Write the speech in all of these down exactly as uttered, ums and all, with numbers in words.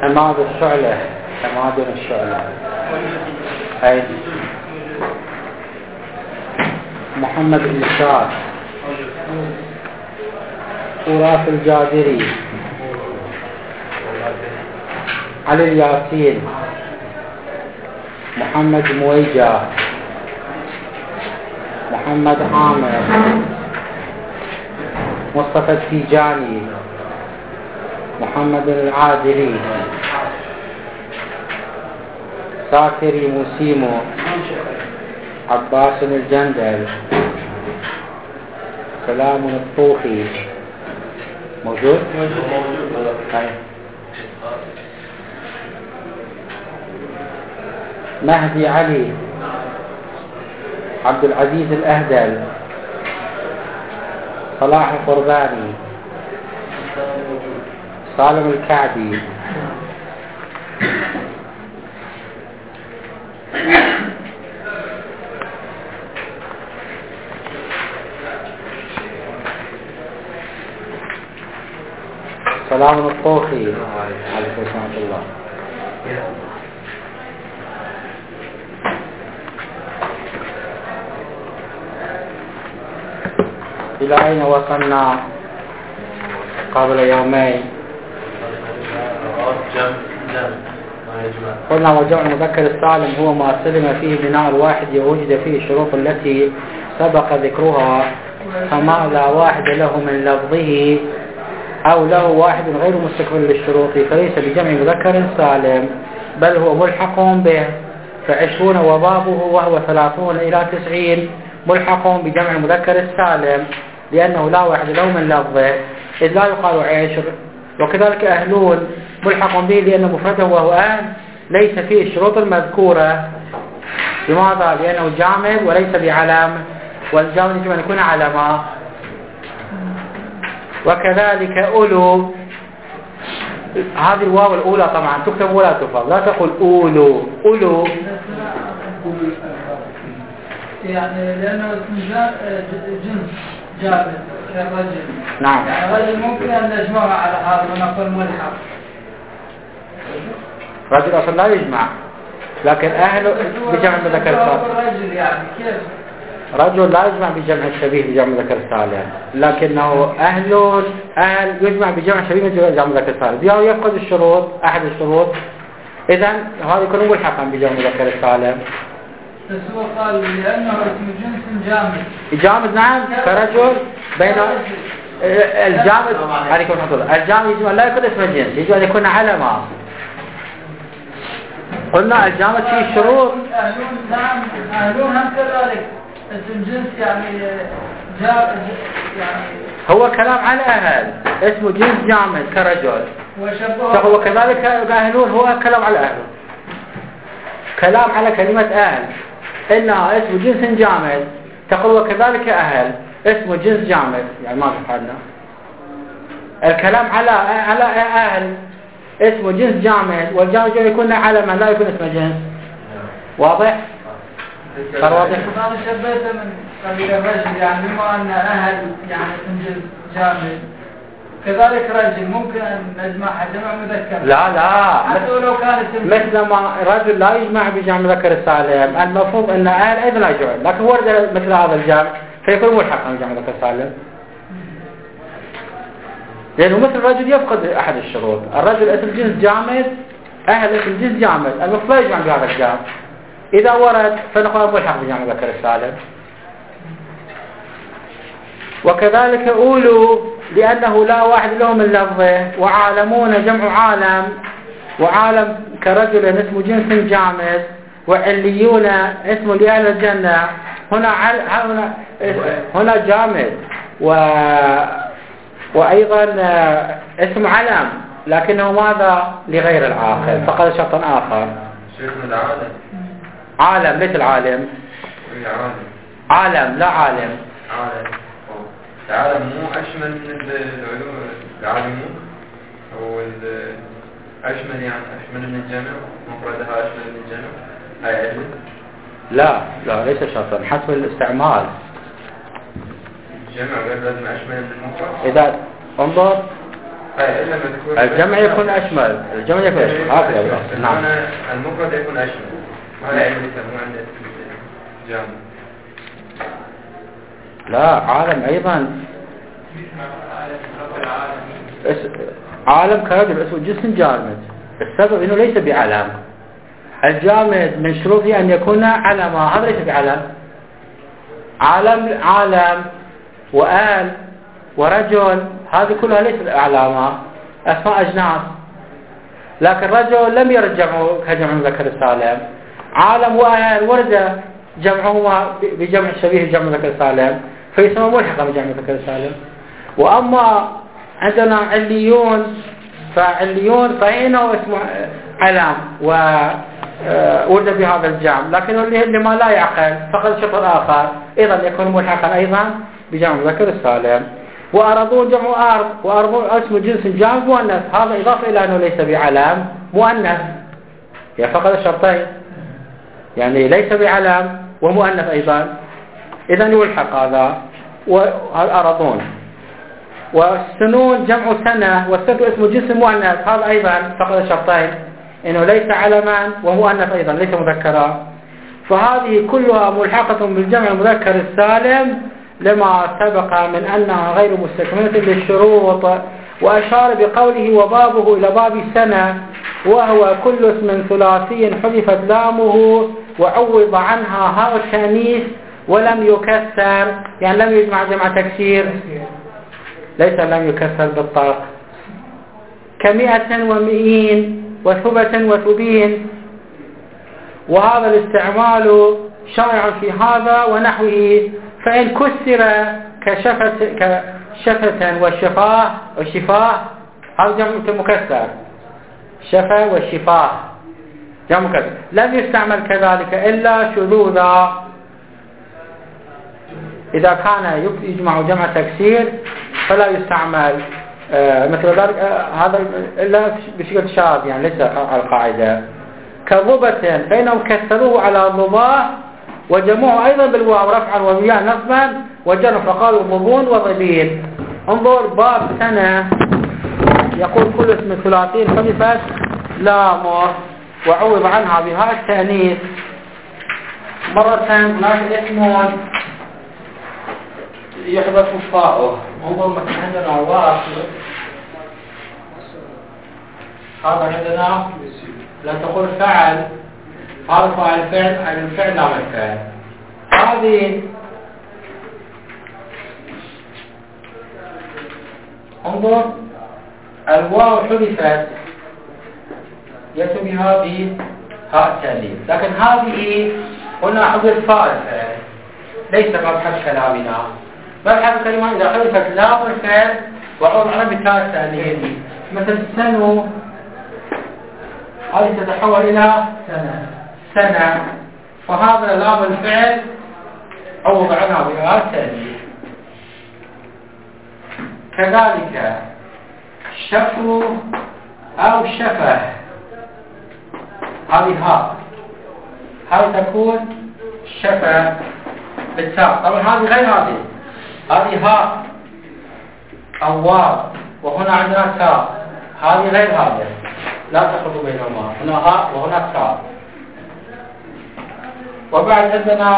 حماد الشعلة، حماد الشعلة. أي محمد الإشار، وراث الجادري، علي الياسين، محمد مويجا، محمد عامر، مصطفى التيجاني، محمد العادلي، ساكري موسيمو، عباس الجندل، سلام الطوخي. موجود؟ موجود. مهدي علي، عبد العزيز الأهدل، صلاح القرباني، سالم الكعبي، سلام الطوخي. عليكم ورحمة الله. إلى أين وصلنا قبل يومين؟ قلنا وجمع المذكر السالم هو ما سلم فيه بناء الواحد ووجد فيه الشروط التي سبق ذكرها، فما لا واحد له من لفظه أو له واحد غير مستكمل للشروط فليس بجمع مذكر سالم، بل هو ملحق به. فعشرون وبابه وهو ثلاثون إلى تسعين ملحق بجمع المذكر السالم، لأنه لا واحد له من لفظه إذ لا يقال عشر. وكذلك أهلون ملحق به لأن مفرده وهو أهل ليس فيه الشروط المذكورة. لماذا؟ لأنه جامد وليس بعلم، والجامد يجب أن يكون علما. وكذلك أولو، هذه الواو الأولى طبعا تكتب ولا تفضل، لا تقول أولو. أولو يعني لأنه جنس جامد كالرجل. نعم. يعني الرجل ممكن أن نجمعها على هذا ونقول ملحق. رجل أصلا لا يجمع، لكن أهله بجمع مذكر سالم. الرجل يعني كيف؟ رجل لا يجمع بجمع الشبيه بجمع مذكر سالم، لكنه أهل أهل يجمع بجمع شبيه بجمع مذكر سالم. يعني يفقد الشروط، أحد الشروط، إذن هذا يكون ملحقا بجمع مذكر سالم. بس هو قال لأنه اسم جنس جامد. جامد نعم كرجل بين الجامد. عليكم ورحمة الله. الجامد يجب أن لا يكون اسم جنس، يجب أن يكون علما. قلنا الجامد فيه شروط. أهلون نعم، أهلون هم كذلك اسم جنس يعني جامد يعني. هو كلام على أهل، اسمه جنس جامد كرجل. وشبه. وكذلك أهلون هو كلام على أهل، كلام على كلمة أهل إنها اسم جنس جامد. تقول وكذلك أهل اسم جنس جامد، يعني ما تفعلنا الكلام على على أهل اسم جنس جامد، والجامد يكون علما لا يكون اسم جنس. واضح؟ صار واضح؟ أنا شبهته من قبيل الرجل، يعني بما أن أهل يعني اسم جنس جامد، كذلك رجل ممكن أن نجمعها جمع مذكر. لا لا حتى لو كان اسم مثل ما رجل لا يجمع بجمع مذكر السالم، المفروض أن أهل أيضا لا يجمع، لكن ورد مثل هذا الجمع فيكون ملحقا بجمع مذكر السالم، لأنه مثل الرجل يفقد أحد الشروط. الرجل اسم جنس جامد، أهل اسم جنس جامد، المفروض لا يجمع بهذا الجمع. إذا ورد فنقول ملحق بجمع مذكر السالم. وكذلك أولو لأنه لا واحد له من لفظه. وعالمون جمع عالم، وعالم كرجل اسم جنس جامد. وعليون اسم لأهل الجنة. هنا عل... هنا هنا جامد و... وأيضا اسم علم، لكنه ماذا لغير العاقل، فقد شرطا آخر. شيخنا العالم عالم ليس العالم. عالم لا عالم. عالم العالم مو أشمل من العلوم. العالمون هو أشمل، يعني أشمل من الجمع، مفردها أشمل من الجمع. هاي علم؟ لا لا ليس شرطا، حسب الاستعمال. الجمع غير لازم أشمل من المفرد. إذا انظر الجمع يكون أشمل، الجمع يكون أشمل هكذا الأصل. نعم. المفرد يكون أشمل، وهذا علم يسموه عند الجامع. لا، عالم أيضا عالم كرجل اسمه جسم جامد، السبب إنه ليس بعلم. الجامد من شروطه أن يكون علما، هذا ليس بعلم. عالم عالم وآل ورجل هذه كلها ليست علامة، أسماء أجناس. لكن رجل لم يرد جمعه كجمع المذكر السالم. عالم وآل ورد جمعهما بجمع شبيه جمع المذكر السالم، فيسمى ملحقا بجمع المذكر السالم. وأما عندنا عليون، فعليون فإنه اسمه علام وورد بهذا الجمع، لكن اللي ما لا يعقل فقد شطر آخر أيضا يكون ملحقا أيضا بجمع المذكر السالم. وأرضون جمع أرض، وأرضون اسم جنس جامع مؤنث، هذا إضافة إلى أنه ليس بعلام مؤنث، يعني فقد الشرطين، يعني ليس بعلام ومؤنث أيضا، إذن يلحق هذا. والأرضون والسنون جمع سنة، والسنة اسم جنس مؤنث، هذا أيضا فقد الشرطين، إنه ليس علما ومؤنث أيضا ليس مذكرا. فهذه كلها ملحقة بالجمع المذكر السالم لما سبق من أنها غير مستكملة للشروط. وأشار بقوله وبابه إلى باب سنة، وهو كل اسم ثلاثي حذفت لامه وعوض عنها هاء التانيث ولم يكسر، يعني لم يجمع جمع تكسير، ليس لم يكسر بالطرق، كمئة ومئين وثبة وثبين. وهذا الاستعمال شائع في هذا ونحوه، فإن كسر كشفة كشفة والشفاه والشفاه، هذا جمع مكسر، شفا والشفاه جمع مكسر. لم يستعمل كذلك إلا شذوذا، إذا كان يجمع جمع تكسير فلا يستعمل آه مثل ذلك، آه هذا إلا بشكل شاذ، يعني ليس على القاعدة. كضبة فإنهم كسروه على ضباه وجمعوا أيضا بالواو رفعا ومياه نصبا وجرا، فقالوا ضبون وضبين. انظر باب سنة، يقول كل اسم ثلاثي حذفت لامه وعوض عنها بهاء التأنيث. مرة هناك اسم يحذف فاؤه، انظر مثلا عندنا واصل، هذا عندنا لا تقول فعل، هذا فعل الفعل الفعل نعم الفعل. هذه انظر الواو حذفت يأتي بها بهاء التأنيث، لكن هذه قلنا حذف فاء الفعل، ليس مبحث كلامنا. مبحث الكلمة إذا حذفت لام الفعل وعوض عنها بتاء التأنيث، مثل سنو هذه تتحول إلى سنة سنة، فهذا لام الفعل عوض عنها بهاء التأنيث. كذلك شفو أو شفه، هذه هاء، هذه تكون شفه بالتاء، طبعا هذه غير هذه، هذه هاء أو واو، وهنا عندنا تاء، هذه غير هذه، لا تخلط بينهما، هنا هاء وهنا تاء. وبعد عندنا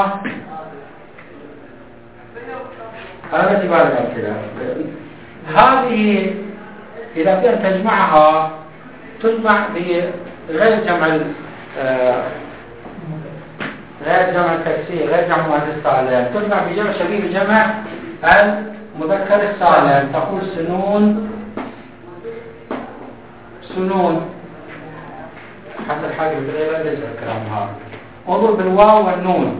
أنا بدي بالي كذا، هذه إذا كنت تجمعها تجمع بغير جمع غير جمع التكسير، غير جمع المؤنث السالم، تجمع بجمع شبيه بجمع المذكر السالم، تقول سنون سنون، حتى الحاجة بالغير ليس الكلام هذا. انظر بالواو والنون،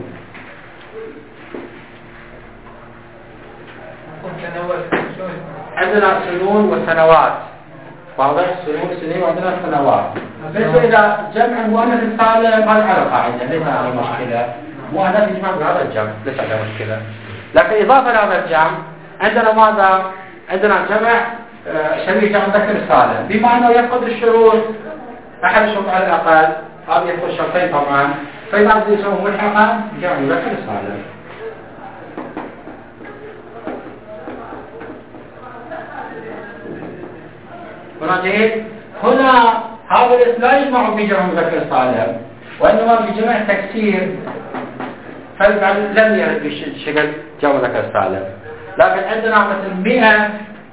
عندنا سنون وسنوات، واضح؟ سنون سنين وعندنا سنوات. بالنسبة إلى جمع المؤنث السالم هذا على قاعدة، ليس على مشكلة، مؤنث يجمع بهذا الجمع ليس على مشكلة. لكن إضافة لهذا الجمع عندنا ماذا؟ عندنا جمع شبيه جمع المذكر السالم، بما أنه يفقد الشروط، أحد الشروط على الأقل، هذا يفقد الشرطين طبعا، فإذا يسموه ملحقا جمع المذكر السالم. هنا جيد. هنا هذا الاسم لا يجمع بجمع مذكر سالم وإنما بجمع تكسير، فالفعل لم يرد بشكل جمع مذكر سالم. لكن عندنا مثل مئة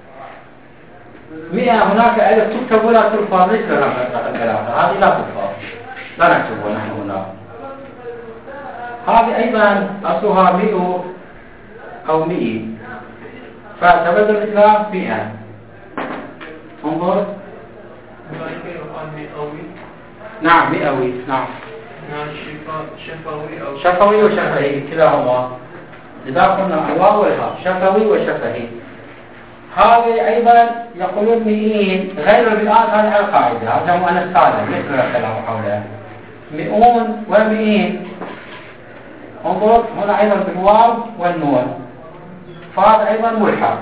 مئة هناك ألف تكتب ولا تلفظ، ليس لنا الثلاثة هذه لا تلفظ، لا نكتبها نحن هنا. هذه أيضا أصلها مئة أو مئة، فتبدل الإسلام مئة. انظر نعم مئوي، نعم شفوي أو شفوي وشفهي كلاهما، إذا قلنا الواو والهاء شفوي وشفهي. هذه أيضا يقولون مئين غير المئات، هذه على القاعدة، هذا مؤنث سالم مثل الكلام حوله مئون ومئين. انظر هنا أيضا بالواو والنون، فهذا أيضا ملحق.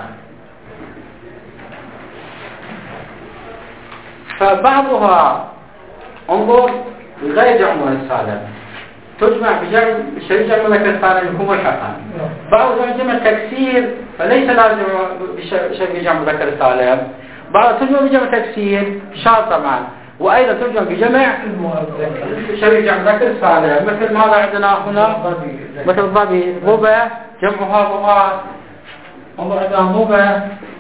فبعضها انظر غير جمع مؤنث سالم تجمع بجمع شريك جمع مذكر سالم يكون ملحقا. بعضها جمع تكسير فليس لازم شريك جمع مذكر سالم، بعضها تجمع بجمع تكسير شرط طبعا، وايضا تجمع بجمع شريك جمع مذكر سالم. مثل ماذا عندنا هنا؟ مثل ضبي، ضبة جمعها ضبات. انظر عندنا ضبة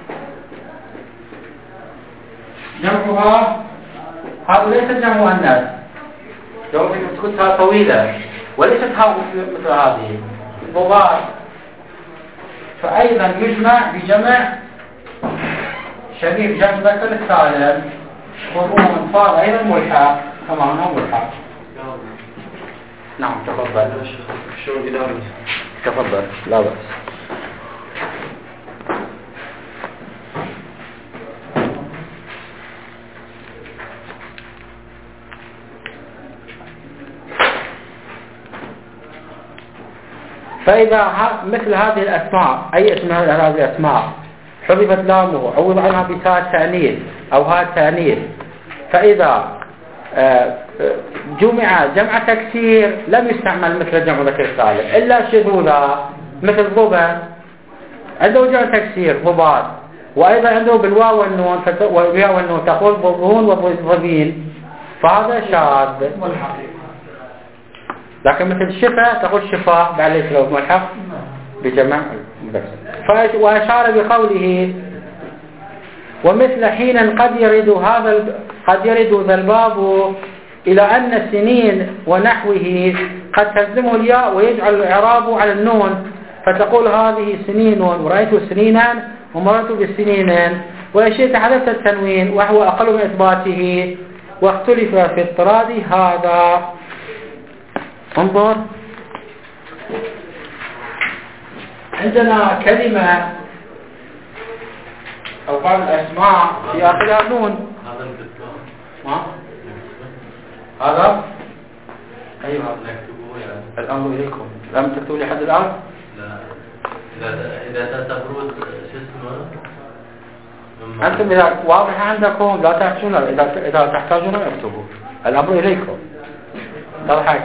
جمعها، هذا ليس جمع مؤنث، لو تكونها طويلة وليست ها مثل هذه ضباط، فأيضا يجمع بجمع شبيه جمع مذكر سالم. وضوء فاض أيضا ملحق كما هو ملحق. نعم تفضل. شو الإدارة؟ تفضل لا بأس. فإذا مثل هذه الأسماء، أي اسم من هذه الأسماء حذفت لامه عوض عنها بتاء تأنيث أو هاء تأنيث، فإذا جمع جمع تكسير لم يستعمل مثل جمع مذكر سالم إلا شذوذا، مثل ضبا عنده جمع تكسير ضباط، وأيضا عنده بالواو والنون والواو والنون تقول ضبون وضبين، فهذا شاذ. لكن مثل شفا تقول شفاء بعد ليس له ملحق بجمع مذكر. وأشار بقوله ومثل حين قد يرد هذا قد يرد ذا الباب إلى أن السنين ونحوه قد تلزمه الياء ويجعل الإعراب على النون، فتقول هذه سنين ورأيت سنينا ومررت بالسنين، وشئت حذفت التنوين وهو أقل من إثباته، واختلف في اضطراد هذا. انظر عندنا كلمة أو بعض الأسماء في آخرها نون. ما هذا أيوة الأمر إليكم. لم تكتبوا لي حد الآن؟ لا. إذا إذا تعتبرون شو اسمه أنتم إذا واضح عندكم لا تحتاجون، إذا إذا تحتاجون اكتبوا. الأمر إليكم. تضحك.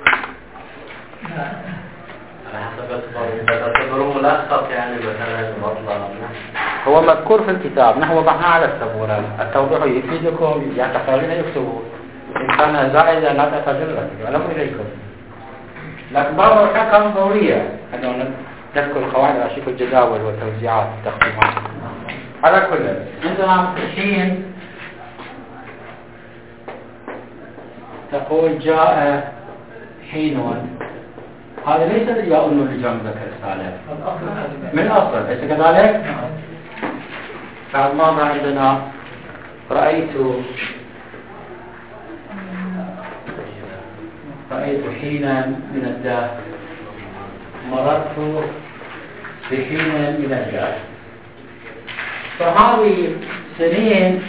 يعني هو مذكور في الكتاب، نحن وضعناه على السبورة. التوضيح يفيدكم، يعني تحتاجون يكتبوا. إن كان زائدا لا تحتاجون له. الأمر إليكم. لكن بعض الأحكام ضرورية أنه نذكر القواعد على شكل الجداول والتوزيعات والتقسيمات. على كل عندنا الحين تقول جاء حين، هذا ليس الياء النون لجمع مذكر سالم من أصل، أليس كذلك؟ بعد ماذا عندنا رأيت رأيت حينا من الدهر، مررت بحين من الدهر. فهذه سنين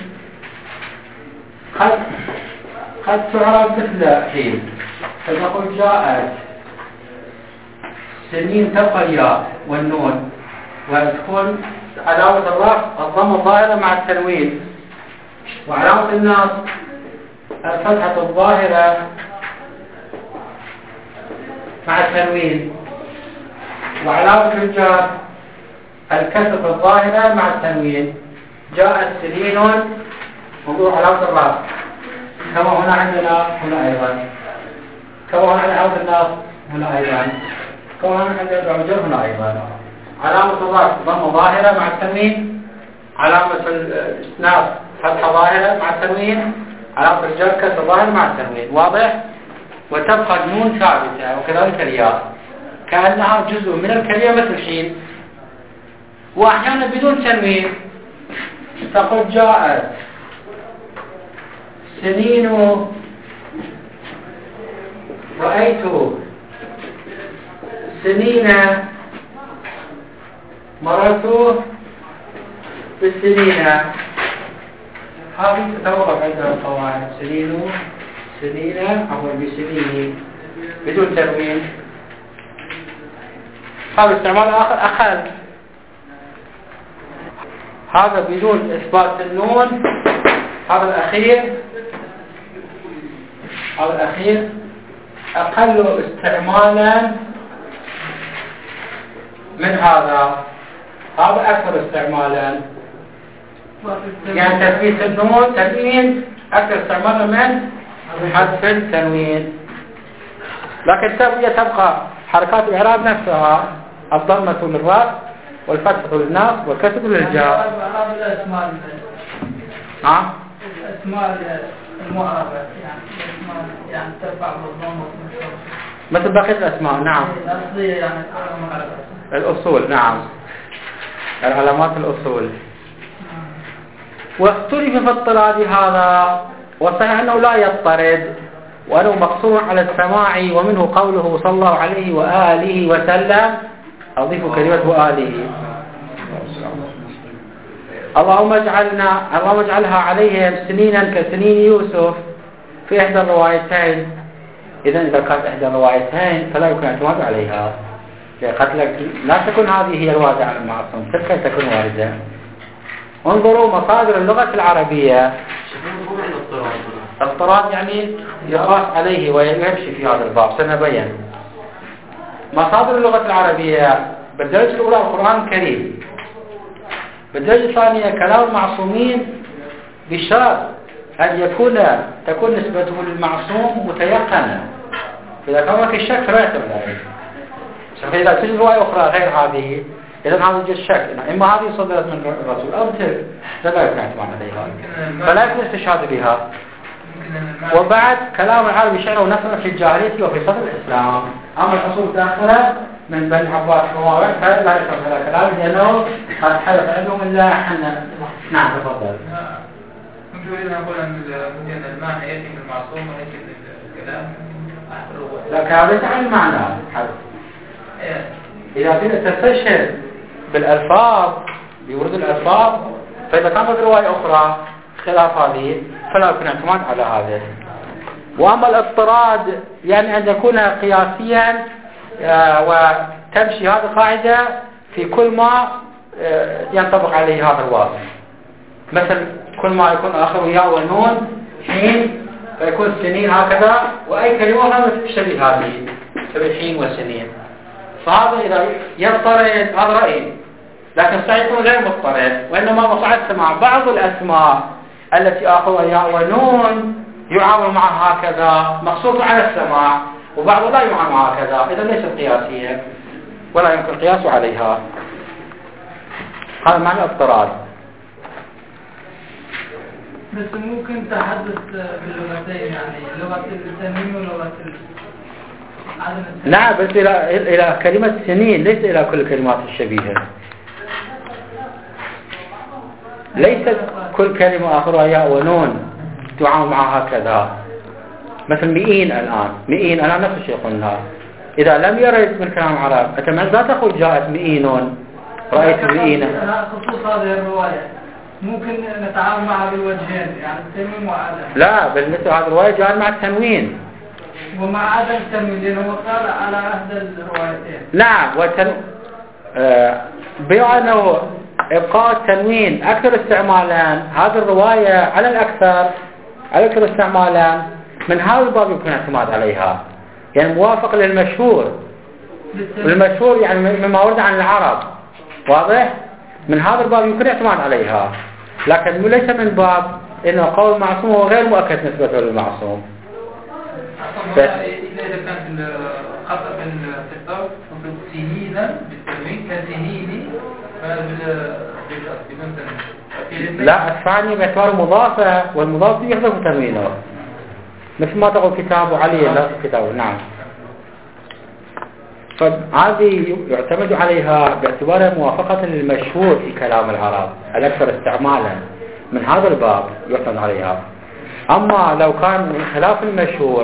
قد قد تعرف مثل حين، فنقول جاءت سنين تبقى الياء والنون وتكون علامة الرفع الضم الظاهرة مع التنوين، وعلامة النصب الفتحة الظاهرة مع التنوين، وعلامة الجر الكسرة الظاهرة مع التنوين. جاءت سنين نقول علامة الرأس كما هنا عندنا هنا أيضا، كما هنا عندنا عود الناس هنا أيضا، كما هنا عندنا العجل هنا أيضا. علامة الرأس ضمة ظاهرة مع التنوين، علامة الإسناد فتحة ظاهرة مع التنوين، علامة الجر كسر ظاهر مع التنوين. واضح؟ وتبقى النون ثابتة وكذلك الياء كأنها جزء من الكلمة مثل حين. وأحيانا بدون تنوين تقول جاءت سنين رأيت سنين مررت بالسنين. هذه تتوقف عندنا القواعد سنين سنين أو بسنين بدون تنوين. هذا استعمال آخر أقل، هذا بدون إثبات النون. هذا الأخير هذا الأخير أقل استعمالا من هذا، هذا أكثر استعمالا. يعني تثبيت النون تنوين أكثر استعمالا من حذف التنوين. لكن تبقى حركات الإعراب نفسها، الضمة للراء والفتح للناصب والكسر للجار. الأسماء نعم الأسماء المعربة يعني الأسماء يعني ترفع بالضمة مثل بقية الأسماء. نعم الأصلية يعني الأصول. نعم العلامات الأصول. واختلف في اضطراد هذا، وصحيح أنه لا يضطرد وأنه مقصور على السماع، ومنه قوله صلى الله عليه وآله وسلم، أضيف كلمة وآله. اللهم اجعلنا اللهم اجعلها عليهم سنينا كسنين يوسف في إحدى الروايتين. إذا إذا كانت إحدى الروايتين فلا يمكن الاعتماد عليها، لا تكون هذه هي الواردة على المعصوم، تلك تكون واردة. انظروا مصادر اللغة العربية. اضطراد يعني يقاس عليه ويمشي في هذا الباب، سنبين. مصادر اللغة العربية بالدرجة الأولى القرآن الكريم، بالدرجة الثانية كلام المعصومين بشرط أن يكون تكون نسبته للمعصوم متيقنة. إذا كان هناك الشك فلا يعتمد عليه. فإذا تجد رواية أخرى غير هذه، إذا هذا يوجد شك إما هذه صدرت من الرسول أو تلك، فلا يمكن الاعتماد عليها، فلا يمكن الاستشهاد بها. وبعد كلام العرب يشعر نفسه في الجاهلية وفي صدر الإسلام. أما الحصول الداخلة من بني عباس ومواعيد فلا يشعر هذا الكلام لأنه قد حدث عندهم إلا حنا. نعم تفضل. ممكن نقول أن المعنى يأتي من المعصوم ويأتي من الكلام. لكن هذا ليس عن المعنى. إذا كنت تستشهد بالألفاظ بورود الألفاظ، فإذا كانت رواية أخرى خلاف هذه فلا يمكن الاعتماد على هذا. وأما الاضطراد يعني أن يكون قياسيا وتمشي هذه القاعدة في كل ما ينطبق عليه هذا الواصف. مثل كل ما يكون آخر ياء ونون حين فيكون سنين هكذا، وأي كلمة هذا تشبه هذه تشبه حين وسنين. فهذا إذا يضطرد هذا رأيي، لكن صحيح يكون غير مضطرد، وإنما مصعد مع بعض الأسماء التي آخرها ياء ونون يعامل معها هكذا مخصوص على السماع، وبعض لا يعامل معها هكذا، إذا ليست قياسية ولا يمكن القياس عليها. هذا معنى اضطراد. بس ممكن تحدث باللغتين يعني لغة التنوين ولغة عدم التنوين. نعم بس إلى إلى كلمة سنين، ليس إلى كل الكلمات الشبيهة. ليست كل كلمة آخرها ياء ونون تعامل معها هكذا. مثل مئين الآن، مئين الآن نفس الشيء قلنا. إذا لم يرد من كلام العرب أنت لا تقول جاءت مئين رأيت مئين. خصوص هذه الرواية ممكن نتعامل معها بالوجهين يعني التنوين وعدم. لا بالنسبة هذه الرواية جاءت مع التنوين ومع عدم التنوين لأنه قال على عهد الروايتين. نعم وتن... آه... بأنه إبقاء التنوين أكثر استعمالا، هذه الرواية على الأكثر على الأكثر استعمالا من هذا الباب يمكن الاعتماد عليها، يعني موافق للمشهور. المشهور يعني مما ورد عن العرب، واضح؟ من هذا الباب يمكن الاعتماد عليها، لكن ليس من باب إنه قول معصوم هو غير مؤكد نسبته للمعصوم. بس إذا كان في خطأ في الخطاب ممكن سنينا بالتنوين كسنيني بدون تنوين. لا الثاني باعتباره مضافة والمضاف يحذف تنوينه مثل ما تقول كتاب علي لا كتاب. نعم. فهذه يعتمد عليها باعتبارها موافقة للمشهور في كلام العرب الأكثر استعمالا، من هذا الباب يعتمد عليها. أما لو كان من خلاف المشهور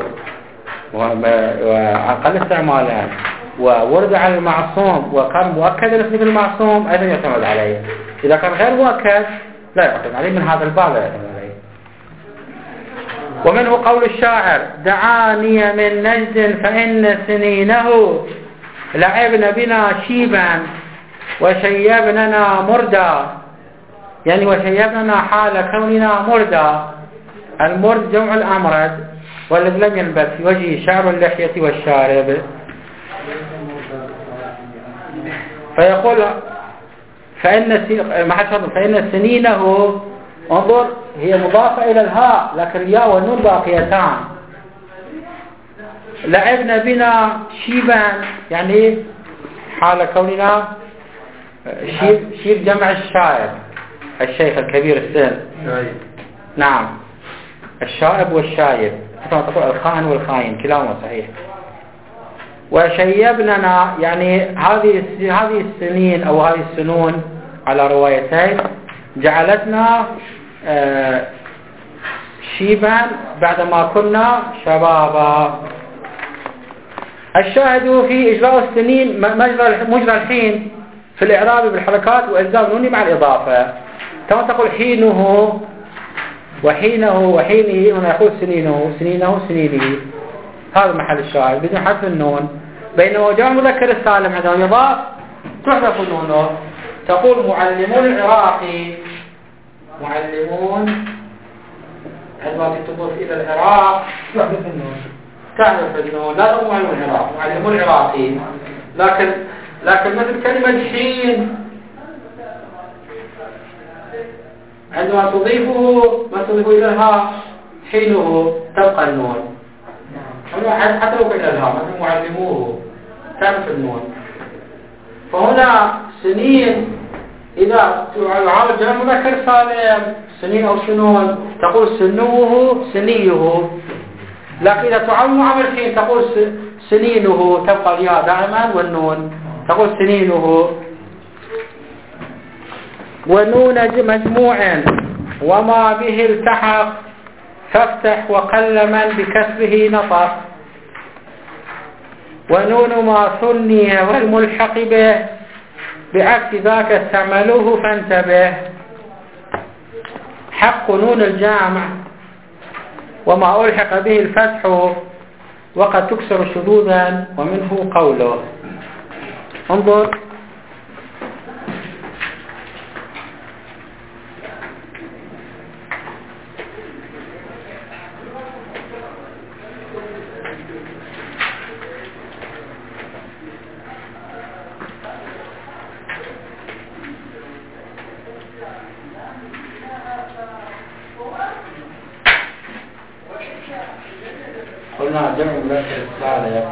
وأقل استعمالا وورد على المعصوم وكان مؤكد نسبة المعصوم أيضا يعتمد عليه. إذا كان غير مؤكد لا يعتمد عليه، من هذا الباب لا يعتمد عليه. ومنه قول الشاعر دعاني من نجد فإن سنينه لعبن بنا شيبا وشيبننا مردا، يعني وشيبننا حال كوننا مردا. المرد جمع الأمرد والذي لم ينبت في وجهه شعر اللحية والشارب. فيقول فإن فإن سنينه انظر هي مضافة إلى الهاء لكن الياء والنون باقيتان. لعبنا بنا شيبا يعني حال كوننا شيب, شيب جمع الشائب الشيخ الكبير السن. نعم الشائب والشايب تقول الخائن والخاين كلاهما صحيح. وشيبننا يعني هذه هذه السنين أو هذه السنون على روايتين جعلتنا شيبا بعدما كنا شبابا. الشاهد في إجراء السنين مجرى الحين في الإعراب بالحركات وإلزام نوني مع الإضافة، كما تقول حينه وحينه وحينه، هنا يقول سنينه سنينه سنينه، هذا محل الشاهد بدون حذف النون. بينما جاء المذكر السالم عندما يضاف تحذف النون. تقول معلمون العراقي، معلمون عندما تضيف إلى العراق تحذف النون، تحذف النون لا تقول معلمون العراق، معلمون العراقي. لكن لكن مثل كلمة حين عندما تضيفه ما تضيفه إلى الهاء حينه تبقى النون، حتى لو كان إلى الهاء مثل معلموه تعرف النون. فهنا سنين إذا يعامل جمع مذكر سالم سنين أو سنون تقول سنوه سنيه، لكن إذا تعامل معامل حين تقول سنينه تبقى الياء دائما والنون تقول سنينه. ونون مجموع وما به التحق فافتح وقل من بكسره نطق. ونون ما ثني والملحق به بعكس ذاك استعملوه فانتبه. حق نون الجامع وما ألحق به الفتح وقد تكسر شذوذا ومنه قوله. انظر قلنا جمع مذكر السالم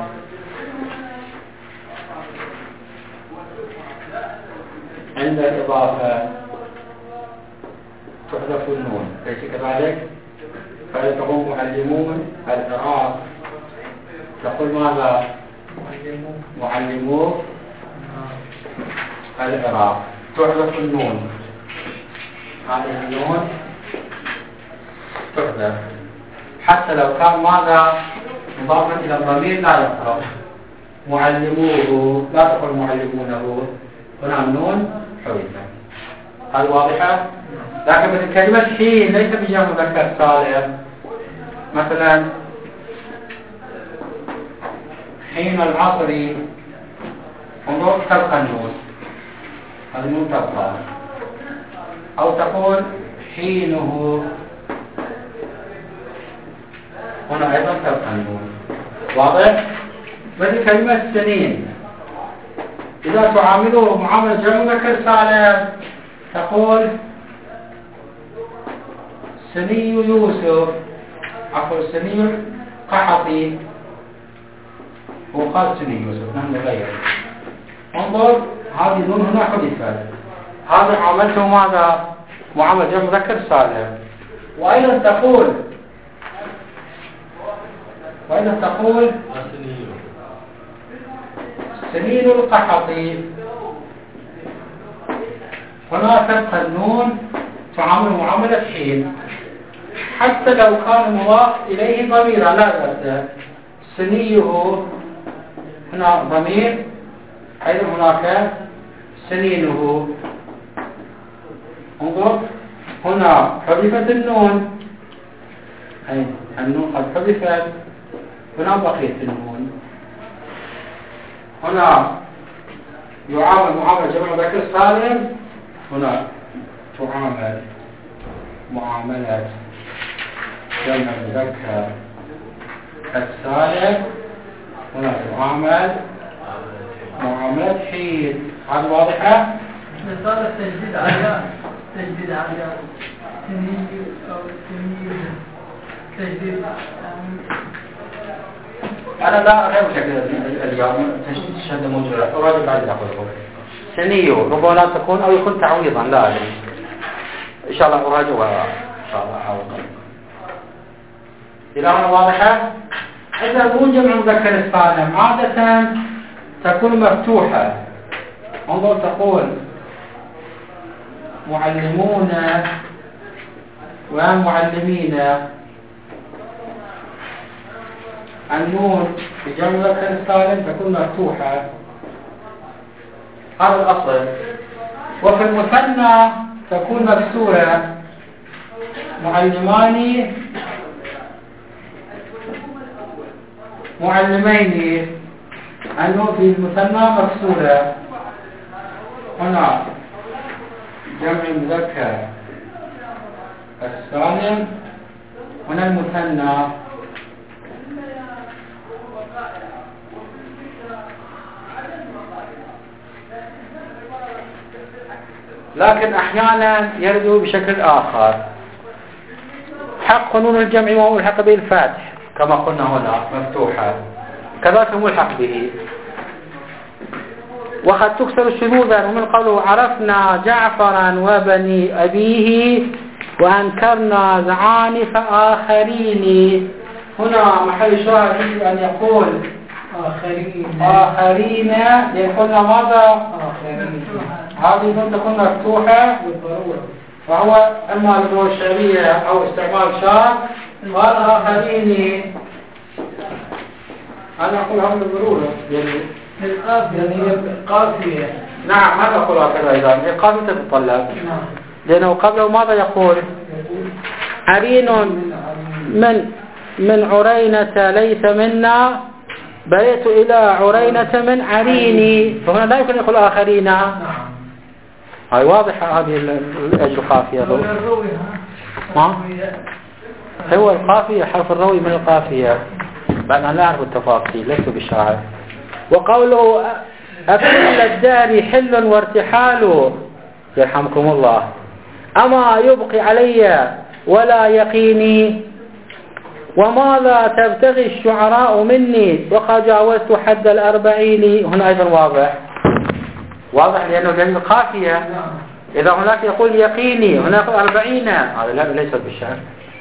عند الإضافة تحذف النون ليس كذلك؟ فيتقوم معلمون العراق تقول ماذا؟ معلمو العراق تحذف النون، هذه النون تحذف حتى لو كان ماذا مضافا إلى الضمير لا يقرأ. معلموه لا تقول معلمونه، هنا النون حذفت. هل واضحة؟ لكن مثل كلمة حين ليس بجمع مذكر سالم، مثلا حين العصر انظر تبقى النون، النون تبقى. أو تقول حينه هنا أيضا تبقى النون. واضح؟ مثل كلمة سنين إذا تعامله معاملة جمع مذكر سالم تقول سني يوسف، عفوا سني القحطي، وقال سني يوسف، نحن نغير. انظر هذه النون هنا حذفت، هذا عملته ماذا؟ معاملة جمع مذكر سالم. وأيضا تقول وأيضا تقول سنين القحطي، هنا تبقى النون تعامل معاملة حين، حتى لو كان مضاف إليه ضميرا لا بأس. سنيه هنا ضمير، أيضا هناك سنينه. انظر هنا حذفت النون، أي النون قد حذفت، هنا بقيت النون. هنا يعامل معاملة جمع مذكر سالم، هنا تعامل معاملة جمع مذكر السالم، هنا تعامل معاملة حين. هذا واضحة؟ صار التجديد عيان، تجديد عيان، سنين أو سنين تجديد. أنا لا أعرف شكل اليوم تجديد الشهادة موجودة، أراجع بعد أقوله. سنيو ربما لا تكون أو يكون تعويضا، لا أدري. إن شاء الله أراجعها إن شاء الله أحاول. إلى هنا واضحة؟ إذا مو جمع مذكر السالم عادة تكون مفتوحة. انظر تقول معلمون ومعلمين، النون في جمع مذكر السالم تكون مفتوحة، هذا الأصل. وفي المثنى تكون مكسورة، معلمان معلمين، النون في المثنى مكسورة. هنا جمع مذكر السالم، هنا المثنى. لكن أحيانا يرد بشكل آخر، حق نون الجمع وهو الحق به الفاتح كما قلنا هنا مفتوحة، كذلك ملحق به. وقد تكسر شذوذا، ومن قوله عرفنا جعفرا وبني أبيه وأنكرنا زعانف آخرين. هنا محل شاهد يجب أن يقول آخرين آخرين، ليقولنا ماذا؟ آخرين. هذه النون تكون مفتوحة، فهو إما لغة الشعرية أو استعمال شاذ. قال آخرين، أنا أقول هذا بالضرورة يعني القافية. نعم هذا أقول هكذا أيضا، القافية تتطلب، لأنه قبله ماذا يقول؟ عرين من من عرينة ليس منا، بريت إلى عرينة من عريني، فهنا لا يمكن يقول آخرين. هاي واضحة هذه القافية. ما هو القافية حرف الروي من القافية، بعد أن لا أعرف التفاصيل لست بالشاعر. وقوله أكل الدار حل وارتحال، يرحمكم الله، أما يبقي علي ولا يقيني، وماذا تبتغي الشعراء مني وقد جاوزت حد الأربعين. هنا أيضا واضح واضح لأنه جميل قافية. إذا هناك يقول يقيني، هناك أربعين، هذا لا ليس بالشعر.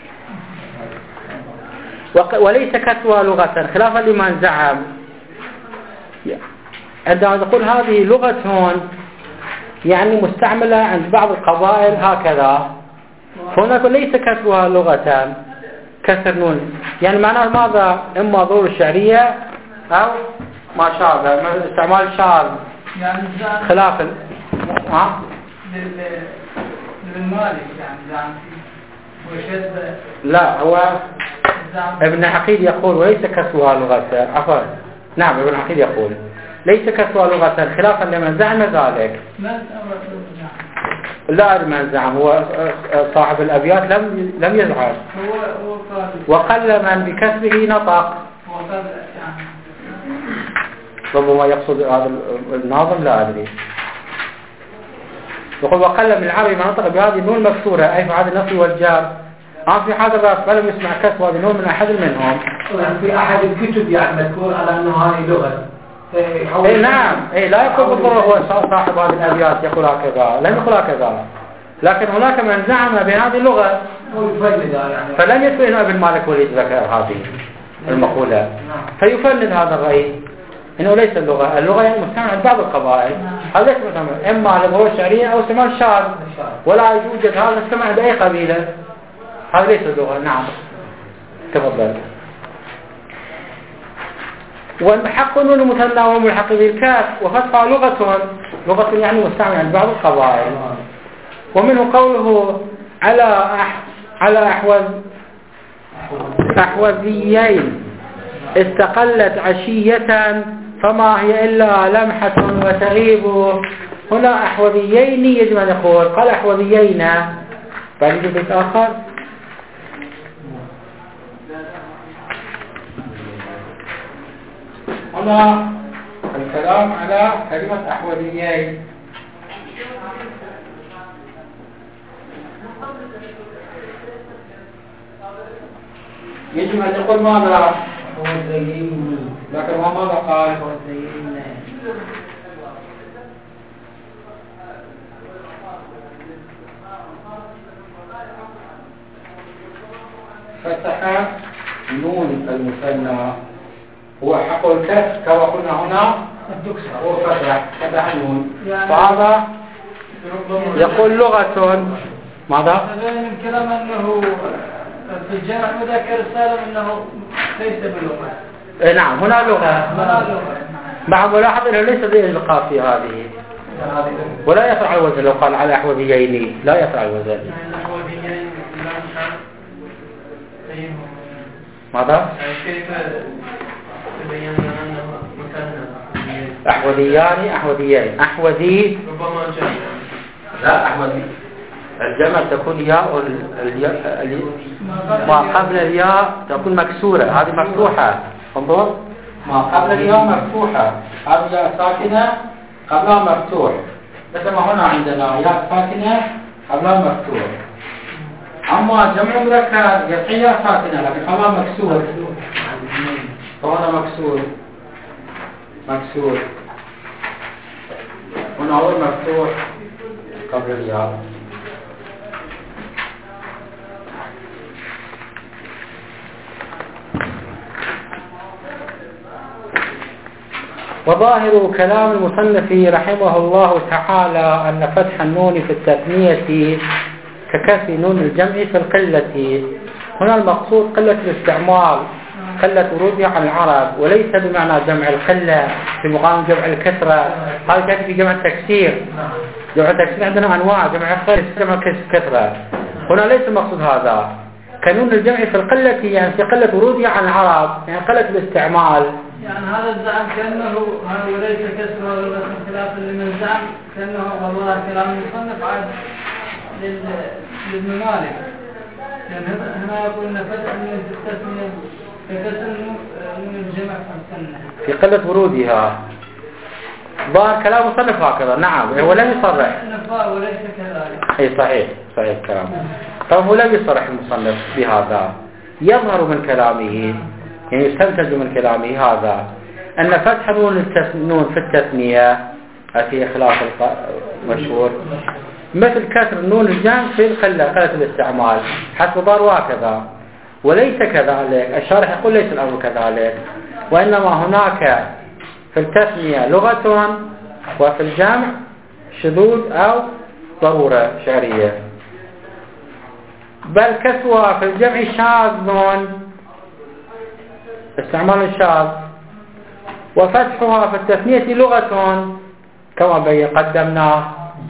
وليس كتوى لغة، خلافا لمن زعم عندما نقول هذه لغة هون يعني مستعملة عند بعض القبائل هكذا، هناك ليس كتوى لغة، كسر نون، يعني معناه ماذا؟ إما ضرورة الشعرية أو ما شابه، استعمال شاذ يعني خلاف ال... ها؟ للمالك يعني زعم وشد. لا هو ابن عقيل يقول وليس كسوها لغة، عفوا نعم ابن عقيل يقول ليس كسوها لغة، خلافا لمن زعم ذلك. لا من زعم، هو صاحب الأبيات لم لم يزعم، هو هو قال وقل من بكسبه نطق. وقال يعني ربما يقصد هذا الناظم لا أدري. يقول وقل من العربي ما نطق بهذه النون مكسورة، أي في هذا النصب والجار أنا في حال الرأس فلم يسمع كسوة بنوع من أحد منهم. يعني في أحد الكتب يعني مذكور على أنه هذه لغة. إيه نعم، إيه لا يقول بالضرورة هو صاحب هذه الأبيات يقول هكذا، لم يقول هكذا. لكن هناك من زعم بهذه اللغة يعني. فلم يثبت ابن مالك وليد ذكر هذه المقولة، فيفند هذا الرأي إنه ليس اللغة، اللغة يعني مستعمل عند بعض القبائل، هذا ليس مستعمل إما لغة شعرية أو استعمال شاذ، ولا يوجد هذا الاستعمال عند أي قبيلة، هذا ليس اللغة. نعم تفضل. والحق نون المثنى والملحق بالكاف وفتحها لغة، لغة يعني مستعمل عند بعض القبائل. ومنه قوله على أح على أحوذ أحوذيين استقلت عشية فما هي إلا لمحة وتغيب. هنا أحوذيين يجب أن يقول، قال أحوذيين بعد بيت آخر. هنا الكلام على كلمة أحوذيين. يجب أن يقول ماذا؟ لكن هو ماذا قال؟ فتح نون المثنى هو حق الكسر كما قلنا هنا هو فتح فتح نون، فهذا يقول لغة ماذا؟ من الكلام أنه في الجامع مذكر السالم أنه ليس بلغة. إيه نعم هنا لغة، مع ملاحظة أنه ليس ذي الإلقاء في هذه ولا يفرع الوزن. لو قال على أحوذيين لا يفرع الوزن. ماذا؟ كيف تبين أنه مثنى؟ أحوذيان أحوذيين أحوذي ربما جاء لا أحوذي الجمع تكون ياء الياء ما قبل الياء تكون مكسورة، هذه مفتوحة. انظر ما قبل الياء مفتوحة، هذه ياء ساكنة قبلها مفتوح، مثل ما هنا عندنا ياء ساكنة قبلها مفتوح. أما جمع مذكر يقي ياء ساكنة لكن قبلها مكسور، فهنا مكسور مكسور هنا هو مفتوح قبل الياء. وظاهر كلام المصنف رحمه الله تعالى أن فتح النون في التثنية ككسر نون الجمع في القلة. هنا المقصود قلة الاستعمال، قلة ورودها عن العرب، وليس بمعنى جمع القلة في مقام جمع الكثرة. هذا كان في جمع التكسير. جمع التكسير عندنا أنواع، جمع القلة جمع الكثرة. هنا ليس المقصود هذا. كنون الجمع في القلة يعني في قلة ورودها عن العرب، يعني قلة الاستعمال. يعني هذا الزعم كأنه وليس كسر ولغة خلاف لمن زعم كأنه والله كلام المصنف عاد لابن مالك. يعني هنا يقول أن فتح من التسمية ككسر من الجمع في السنة في قلة ورودها. ظاهر كلام مصنف هكذا. نعم هو لم يصرح. وليس كذلك. أي صحيح صحيح كلام. طيب هو لم يصرح المصنف بهذا. يظهر من كلامه يعني يستنتج من كلامه هذا أن فتح نون في التثنية في خلاف المشهور مثل كسر نون الجمع في القلة قلة الاستعمال حسب ضار وكذا، وليس كذلك. الشارح يقول ليس الأمر كذلك، وإنما هناك في التثنية لغة وفي الجمع شذوذ أو ضرورة شعرية، بل كسوة في الجمع شاذ استعمال الشاذ، وفتحها في التثنية لغة كما بين قدمنا.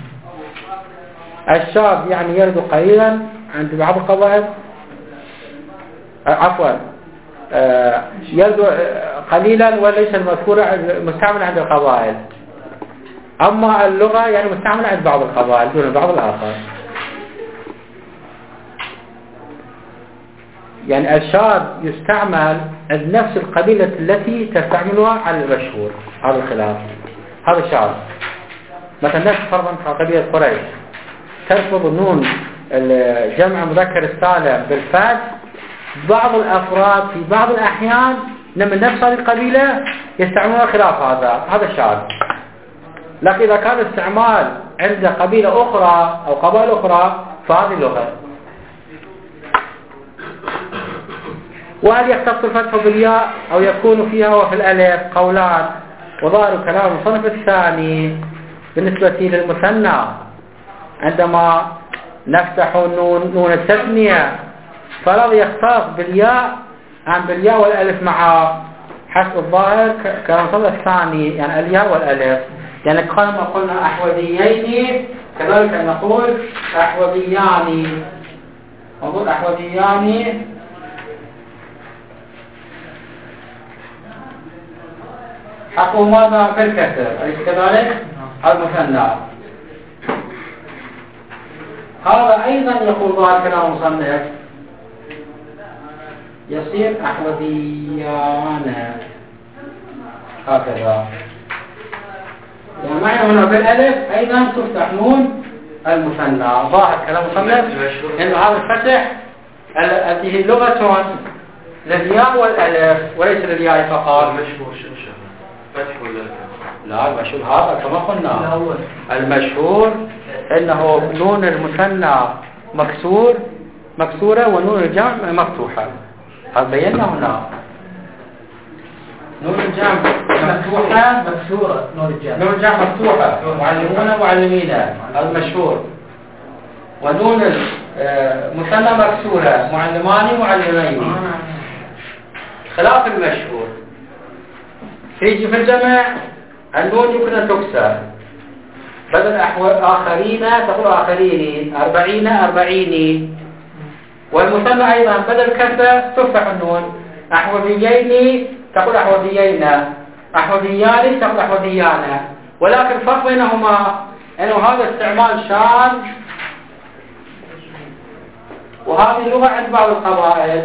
الشاذ يعني يرد قليلا عند بعض القبائل، عفوا يرد قليلا وليس المذكور مستعمل عند القبائل. أما اللغة يعني مستعمل عند بعض القبائل دون بعض الآخر. يعني الشاذ يستعمل عند نفس القبيلة التي تستعملها على المشهور، هذا الخلاف، هذا شاذ. مثلا نفس فرضا قبيلة قريش ترفض النون الجمع مذكر السالم بالفتح بعض الأفراد في بعض الأحيان من نفس هذه القبيلة يستعملون خلاف هذا هذا شاذ. لكن إذا كان استعمال عند قبيلة أخرى أو قبائل أخرى فهذه لغة. وهل يختص الفتح بالياء أو يكون فيها وفي الألف؟ قولان، وظاهر كلام المصنف الثاني بالنسبة للمثنى عندما نفتح نون, نون التثنية فلا يختص بالياء عن بالياء والألف معا حسب الظاهر كلام المصنف الثاني، يعني الياء والألف. يعني كما قلنا أحوذيين كذلك نقول أحوذيان، نقول أحوذيان حقه ماذا في الكسر، أليس كذلك؟ المثنى. هذا أيضا يقول ظاهر كلام المصنف يصير أحوذيان هكذا. يعني معي هنا بالألف أيضا تفتح نون المثنى. ظاهر كلام المصنف إنه هذا الفتح هذه لغة للياء والألف وليس للياء فقط. المشهور شو شو فتح ولا لا المشهور هذا كما قلنا المشهور إنه نون المثنى مكسور مكسورة ونون الجمع مفتوحة. هذا بينا هنا نون الجمع مفتوحة مكسورة نون الجمع نون الجمع مفتوحة معلمون معلمين هذا مشهور، ونون المثنى مكسورة معلمان معلمين خلاف المشهور. يجي في الجمع النون يمكن أن تكسر بدل آخرين تقول آخرين، أربعين أربعين، والمثنى أيضا بدل كسر تفتح النون، أحوذيين تقول أحوذيين، أحوذيان تقول أحوذيان. ولكن الفرق بينهما أنه هذا استعمال شاذ وهذه لغة عند بعض القبائل.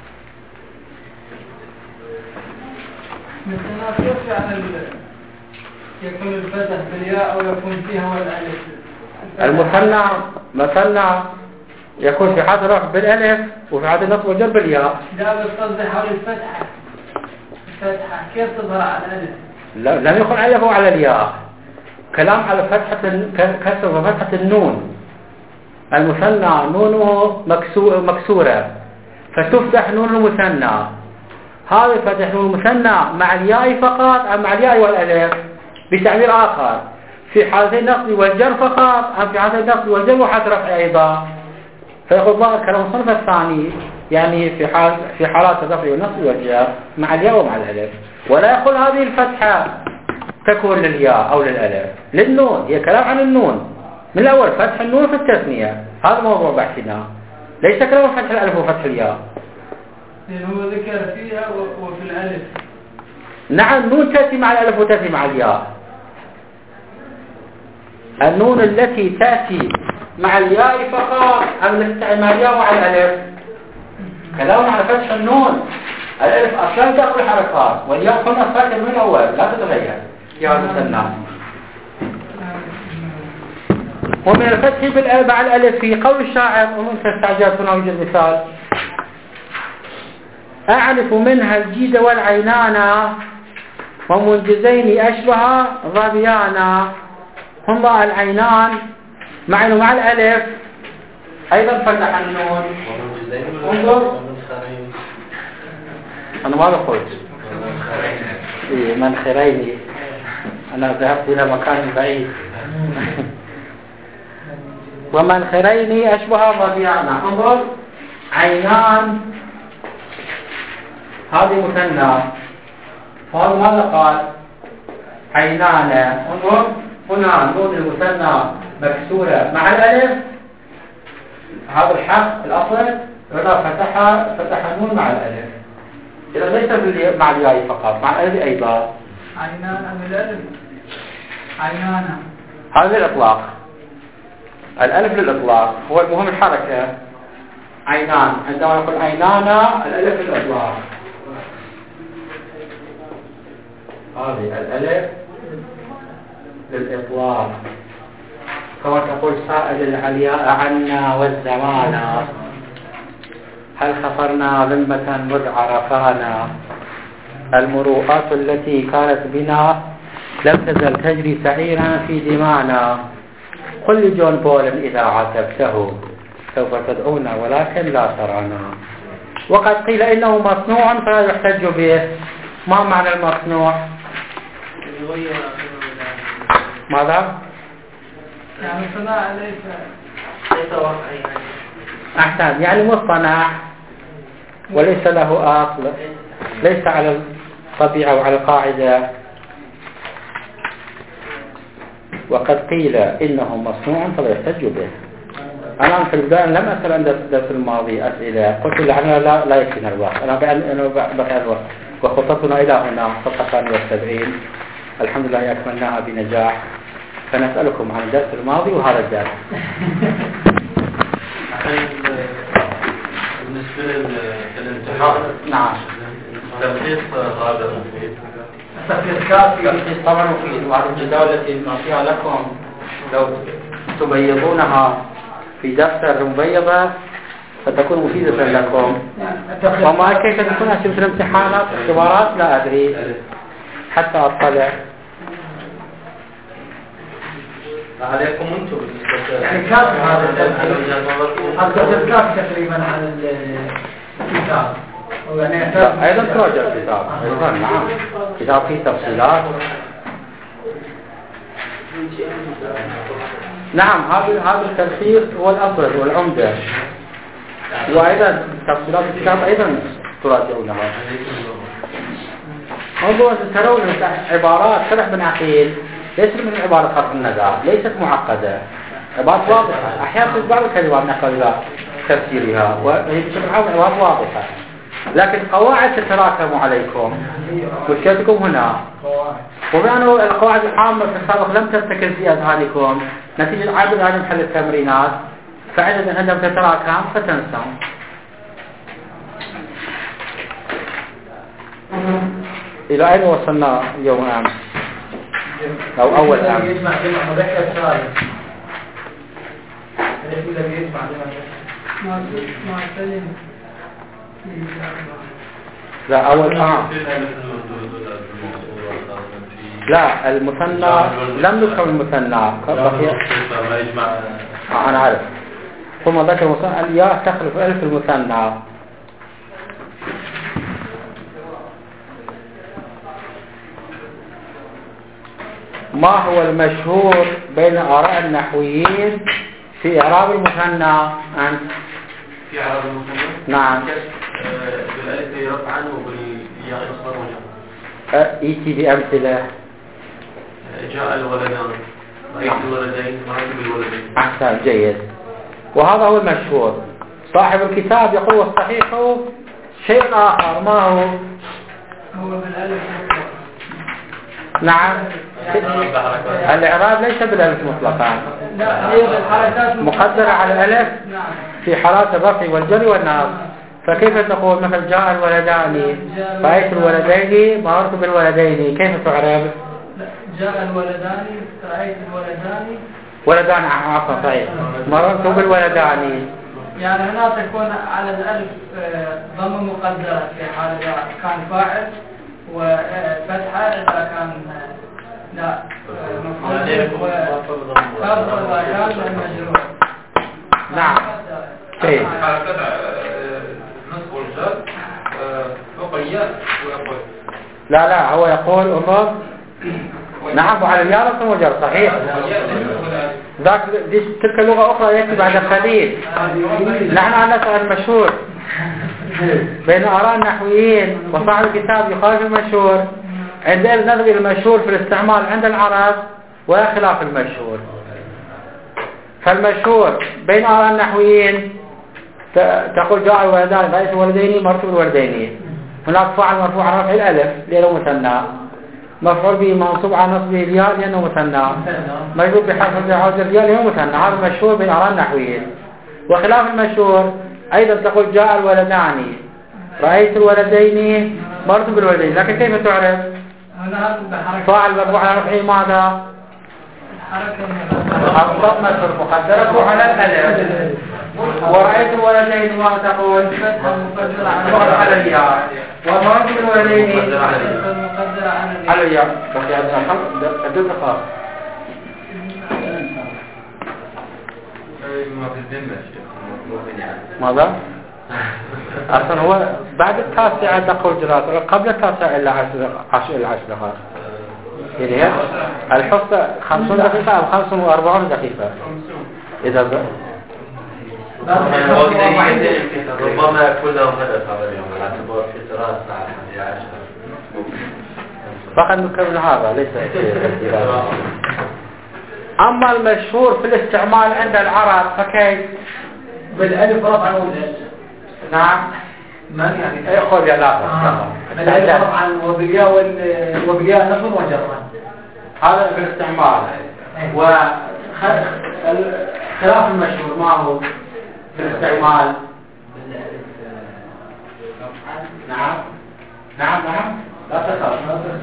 مثلا كيف يعني يكون الفتح بالياء أو يكون فيها والألف؟ المثنى مثنى يكون في حالة رفع بالألف وفي حالة نصب والجر بالياء. لا بس قصدي حول الفتحة، الفتحة كيف تظهر على الألف؟ لا لم يكن ألف على الياء، كلام على فتحة كسر وفتحة النون. المثنى نونه مكسورة فتفتح نون المثنى، هذا فتح نون المثنى مع الياء فقط أم مع الياء والألف بتعبير آخر، في حالة النصب والجر فقط أم في حالة النصب والجر وحالة رفع أيضا. فيقول الله كلام الصنف الثاني يعني في حال في حالات الرفع والنصب والجر مع الياء ومع الألف، ولا يقول هذه الفتحة تكون للياء أو للألف للنون، هي كلام عن النون من الأول فتح النون في التثنية، هذا موضوع بحثنا، ليس كلام فتح الألف وفتح الياء. لأنه هو ذكر فيها وفي الألف. نعم النون تأتي مع الألف وتأتي مع الياء. النون التي تأتي مع الياء فقط أم نستعمل الياء مع الألف؟ كلام على فتح النون، الألف أصلا تأخذ حركات والياء كنا فاتح من الأول لا تتغير يا المثنى. ومن الفتح مع الألف في قول الشاعر ومن تستعجلت هنا يوجد مثال: أعرف منها الجيد والعينان ومنجزين أشبه ظبيانا. هما العينان مع مع الألف أيضا فتح النون. انظر أنا ماذا قلت؟ إيه منخرين، أنا ذهبت إلى مكان بعيد. ومنخرين أشبه ظبيانا. انظر عينان هذه مثنى، فهذا ماذا قال؟ عينان. انظر هنا نون المثنى مكسورة مع الألف، هذا الحق الأصل هنا فتح فتح النون مع الألف، إذا ليس مع الياء فقط مع الألف أيضا. عينان أم الألف؟ عينان هذا الإطلاق، الألف للإطلاق، هو المهم الحركة. عينان عندما نقول عينان الألف للإطلاق، هذه الألف للإطلاق. كما تقول سائل العلياء عنا والزمان، هل خفرنا ظلمة مذ عرفانا، المروءات التي كانت بنا لم تزل تجري سعيرا في دمانا، قل لجون بول إذا عاتبته سوف تدعونا ولكن لا ترانا. وقد قيل إنه مصنوع فلا يحتج به. ما معنى المصنوع؟ ماذا؟ يعني صناعة ليس ليس واقعي. أحسن، يعني مصطنع وليس له أصل، ليس على الطبيعة وعلى القاعدة. وقد قيل إنه مصنوع فلا يحتج به. أنا في البداية لم أسأل عند الدرس الماضي أسئلة، قلت لأننا لا, لا يكفينا الوقت، أنا بقى الوقت، وخطتنا إلى هنا صفحة ثانية وسبعين الحمد لله أكملناها بنجاح، فنسألكم عن الدرس الماضي وهذا الدرس. بالنسبة للامتحان نعم تلخيص هذا مفيد. التلخيص كافي. تلخيص طبعا مفيد، وهذه الجداول التي نعطيها لكم لو تبيضونها في دفتر مبيضة فتكون مفيدة لكم. وما كيف تكون أسئلة الامتحانات اختبارات لا أدري حتى أطلع. عليكم أنتم بالنسبة يعني كافي هذا التلخيص كافي تقريبا عن الكتاب. لا أيضا تراجع الكتاب أيضا. نعم كتاب فيه تفصيلات. نعم هذا هذا التلخيص هو الأفضل والعمدة، وأيضا تفصيلات الكتاب أيضا تراجعونها. موضوع ترون عبارات شرح بن عقيل ليست من عبارة خرق النزاع، ليست معقدة، عبارات واضحة. أحيانا في بعض الكلمات نقل تفسيرها وهي بشكل عام عبارات واضحة، لكن قواعد تتراكم عليكم. مشكلتكم هنا وبأنه القواعد العامة في السابق لم ترتكز في أذهانكم نتيجة عدد عدم حل التمرينات، فعندما عندما تتراكم فتنسون. إلى أين وصلنا اليوم أمس أو أول أمس؟ يجمع جمع مذكر سالم. الذي يجمع جمع ما سلم. لا أول آه لا المثنى لم نكتب المثنى بقي آه أنا عارف. ثم ذكر المثنى الياء تخلف ألف المثنى. ما هو المشهور بين آراء النحويين في إعراب المثنى؟ أنت في إعراب المثنى؟ نعم. بالألف رفعا وبالياء نصبا وجرا. ايتي بأمثلة. جاء الولدان، رأيت الولدين، مررت بالولدين. أحسن جيد. وهذا هو المشهور. صاحب الكتاب يقول والصحيح شيء آخر. ما هو؟ هو بالألف. نعم الإعراب ليس بالألف مطلقا، لا هي بالحركات مقدرة على الألف في حالات الرفع والجر والنصب. فكيف تقول مثل جاء الولدان، رأيت الولدين، مررت بالولدين، كيف تعرب؟ جاء الولدان، رأيت الولدان، ولدان عفوا صحيح، مررت بالولدان. يعني هنا تكون على الألف ضمة مقدرة في حال إذا كان فاعل، وفتحة إذا كان لا مفعول، وكسر إذا كان مجرور. نعم كيف؟ حركات نصب والجر فوق الياء ويقول لا لا هو يقول انظر. نعم وعلى الياء رسم وجر صحيح. ذاك تلك لغة أخرى يأتي بعد قليل. نحن عن نسأل المشهور بين آراء النحويين وصاحب الكتاب يخالف المشهور. عندنا نلغي المشهور في الاستعمال عند العرب وخلاف المشهور. فالمشهور بين آراء النحويين تقول جاء الولدان، رأيت الولدين، مررت بالولدين. هناك فاعل مرفوع على رفع الألف لأنه مثنى، مفعول به منصوب على نصبه الياء لأنه مثنى، مجرور بحرف الجر الياء لأنه مثنى. هذا المشهور بين آراء النحويين. وخلاف المشهور أيضا تقول جاء الولدان، رأيت الولدين، مررت بالولدين، لكن كيف تعرف؟ فاعل مرفوع على رفعه ماذا؟ الضمة المقدرة على الألف. ورأيت ولدين ما تقول على الياء وضربت الولدين على الياء. بقي هذا أدل خاص ما في الذمة ماذا؟ أصلا هو بعد التاسع عند قول جرات قبل التاسع إلا عشر عشر إلى عشر دقائق. يعني الحصة خمسون دقيقة أو خمسون وأربعون دقيقة إذا ب... ربما يكون له هدف هذا اليوم على اعتبار في ثلاث ساعات حادية عشر. فقط نكمل هذا ليس أما المشهور في الاستعمال عند العرب فكيف؟ بالألف رفعا وجه. نعم. ما يعني؟ يأخذ يا لا. بالألف رفعا وبالياء وبالياء نصب وجرا. هذا في الاستعمال. وخلاف المشهور ما هو في الاستعمال. نعم. نعم نعم. لا تخاف.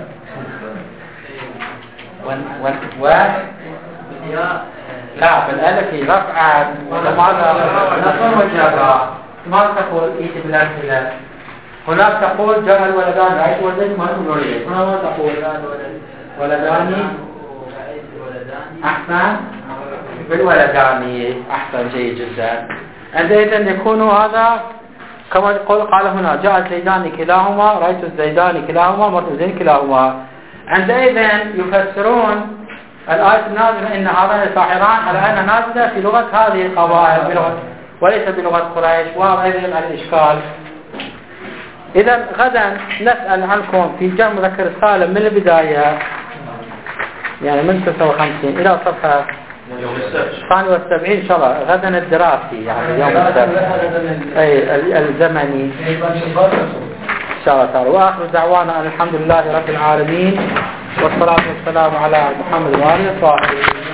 ون ون و لا بالألف رفعا وماذا نصب وجرا. ما تقول إيش بالأمثلة؟ هناك تقول جاء الولدان رأيت ولدين ما تقول ولدين. هنا ما تقول ولدان أحسن بالولدان أحسن جيد جدا. عندئذ يكون هذا كما يقول قال هنا جاء الزيدان كلاهما رأيت الزيدان كلاهما مرت الزين كلاهما. عندئذ يفسرون الآية النازلة إن هذان الساحران على أن نازلة في لغة هذه القبائل بلغة وليس بلغة قريش. وأيضا الإشكال. إذا غدا نسأل عنكم في جمع مذكر سالم من البداية يعني من تسعة وخمسين إلى صفحة الثانية والسبعين إن شاء الله غدا الدراسي يعني يوم السبت أي الزمني إن شاء الله تعالى. وآخر دعوانا الحمد لله رب العالمين والصلاة والسلام على محمد وآله وصحبه.